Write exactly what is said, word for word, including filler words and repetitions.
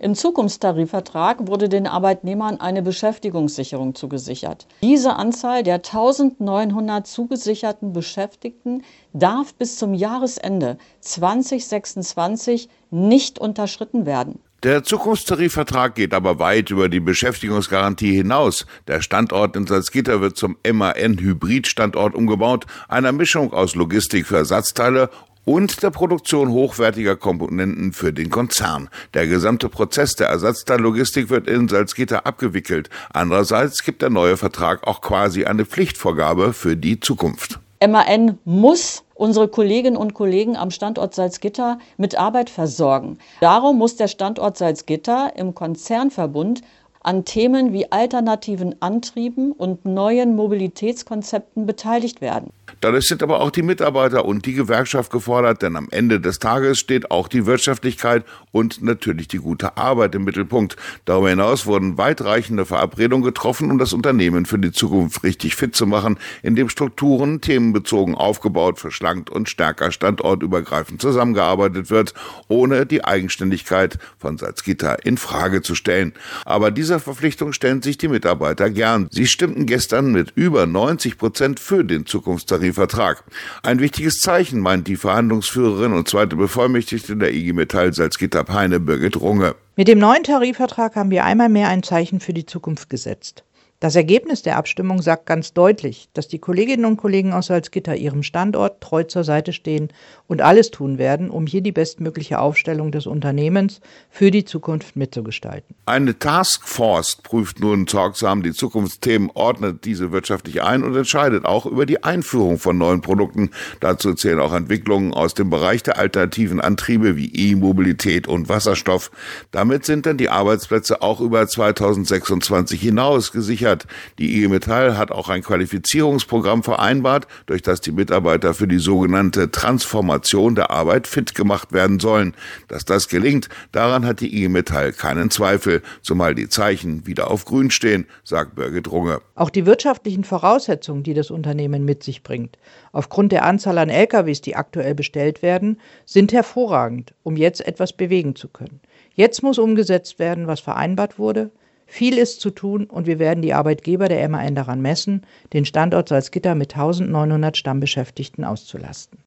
Im Zukunftstarifvertrag wurde den Arbeitnehmern eine Beschäftigungssicherung zugesichert. Diese Anzahl der eintausendneunhundert zugesicherten Beschäftigten darf bis zum Jahresende zweitausendsechsundzwanzig nicht unterschritten werden. Der Zukunftstarifvertrag geht aber weit über die Beschäftigungsgarantie hinaus. Der Standort in Salzgitter wird zum M A N-Hybrid-Standort umgebaut, einer Mischung aus Logistik für Ersatzteile und der Produktion hochwertiger Komponenten für den Konzern. Der gesamte Prozess der Ersatzteillogistik wird in Salzgitter abgewickelt. Andererseits gibt der neue Vertrag auch quasi eine Pflichtvorgabe für die Zukunft. M A N muss unsere Kolleginnen und Kollegen am Standort Salzgitter mit Arbeit versorgen. Darum muss der Standort Salzgitter im Konzernverbund an Themen wie alternativen Antrieben und neuen Mobilitätskonzepten beteiligt werden. Dadurch sind aber auch die Mitarbeiter und die Gewerkschaft gefordert, denn am Ende des Tages steht auch die Wirtschaftlichkeit und natürlich die gute Arbeit im Mittelpunkt. Darüber hinaus wurden weitreichende Verabredungen getroffen, um das Unternehmen für die Zukunft richtig fit zu machen, indem Strukturen themenbezogen aufgebaut, verschlankt und stärker standortübergreifend zusammengearbeitet wird, ohne die Eigenständigkeit von Salzgitter in Frage zu stellen. Aber dieser Verpflichtung stellen sich die Mitarbeiter gern. Sie stimmten gestern mit über neunzig Prozent für den Zukunftstarifvertrag. Ein wichtiges Zeichen, meint die Verhandlungsführerin und zweite Bevollmächtigte der I G Metall Salzgitter-Peine, Birgit Runge. Mit dem neuen Tarifvertrag haben wir einmal mehr ein Zeichen für die Zukunft gesetzt. Das Ergebnis der Abstimmung sagt ganz deutlich, dass die Kolleginnen und Kollegen aus Salzgitter ihrem Standort treu zur Seite stehen und alles tun werden, um hier die bestmögliche Aufstellung des Unternehmens für die Zukunft mitzugestalten. Eine Taskforce prüft nun sorgsam die Zukunftsthemen, ordnet diese wirtschaftlich ein und entscheidet auch über die Einführung von neuen Produkten. Dazu zählen auch Entwicklungen aus dem Bereich der alternativen Antriebe wie E-Mobilität und Wasserstoff. Damit sind dann die Arbeitsplätze auch über zweitausendsechsundzwanzig hinaus gesichert. Die I G Metall hat auch ein Qualifizierungsprogramm vereinbart, durch das die Mitarbeiter für die sogenannte Transformation der Arbeit fit gemacht werden sollen. Dass das gelingt, daran hat die I G Metall keinen Zweifel, zumal die Zeichen wieder auf grün stehen, sagt Birgit Runge. Auch die wirtschaftlichen Voraussetzungen, die das Unternehmen mit sich bringt, aufgrund der Anzahl an L K Ws, die aktuell bestellt werden, sind hervorragend, um jetzt etwas bewegen zu können. Jetzt muss umgesetzt werden, was vereinbart wurde. Viel ist zu tun und wir werden die Arbeitgeber der M A N daran messen, den Standort Salzgitter mit eintausendneunhundert Stammbeschäftigten auszulasten.